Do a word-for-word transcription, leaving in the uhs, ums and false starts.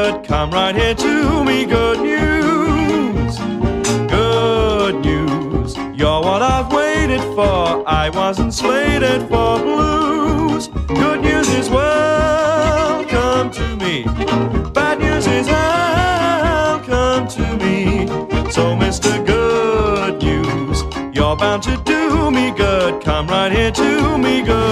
good, come right here to me. Good news, good news, you're what I've waited for. I wasn't slated for blues. Good news is welcome to me. Bad news is welcome to me. So Mister Good News, you're bound to do me good. Come right here to me. Good